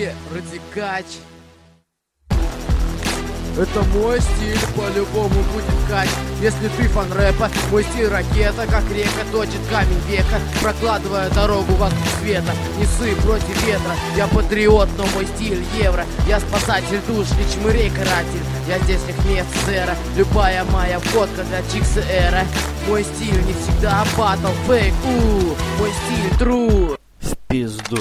Радикач. Это мой стиль, по-любому будет кач. Если ты фан рэпа, мой стиль ракета, как река точит камень века, прокладывая дорогу вокруг света. Не ссы против ветра, я патриот, но мой стиль евро. Я спасатель душ, не чмырей каратель. Я здесь как офицера, любая моя фотка для Чикса эра. Мой стиль не всегда батл, фейк, мой стиль тру. В пизду.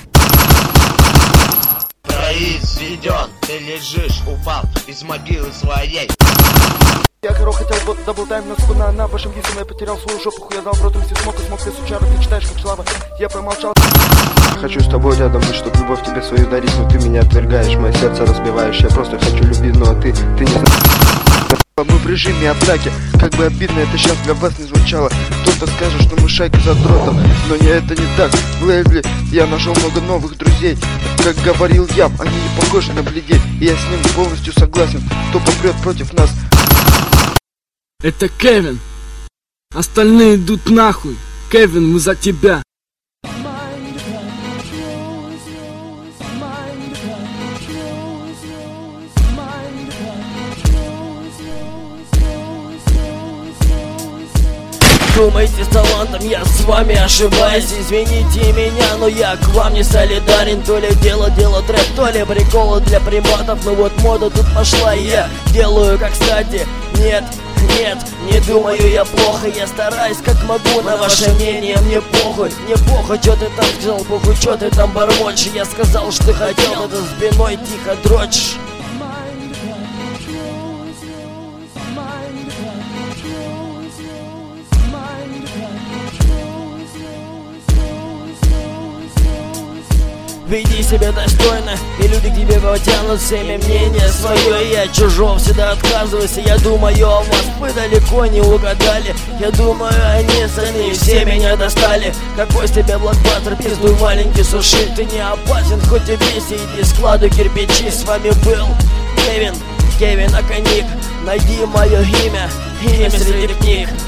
Произведен, ты лежишь, упал из могилы своей. Я коро хотел вот даблтайм, но спина на вашем гисе, но я потерял свою жопу, хуя дал в рот, и смог, ты сучара, ты читаешь как слава. Я промолчал. Хочу с тобой рядом быть, чтоб любовь тебе свою дарить, но ты меня отвергаешь, мое сердце разбиваешь. Я просто хочу любви, но ты не знаешь. Мы в режиме атаки, как бы обидно это сейчас для вас не звучало. Кто-то скажет, что мы шайка задротов, но это не так. В Лейбле я нашел много новых друзей. Как говорил я, они не похожи на бледей, и я с ним полностью согласен. Кто попрет против нас? Это Кевин. Остальные идут нахуй. Кевин, мы за тебя. Думаете, с талантом я с вами ошибаюсь? Извините меня, но я к вам не солидарен. То ли дело трэп, то ли приколы для приматов. Ну вот мода тут пошла, и я делаю как кстати. Нет, не думаю я плохо. Я стараюсь как могу, на ваше мнение мне похуй. Мне похуй, что ты там сказал, похуй, что ты там бормочешь. Я сказал, что хотел, это спиной тихо дрочишь. Веди себя достойно, и люди к тебе потянут всеми мнение свое. Я чужого всегда отказываюсь, я думаю о вас, вы далеко не угадали. Я думаю, они сами все меня достали. Какой с тебя блокбастер, пиздуй маленький суши. Ты не опасен, хоть и бейся, иди складывай кирпичи. С вами был Кевин Оканик. Найди мое имя среди книг.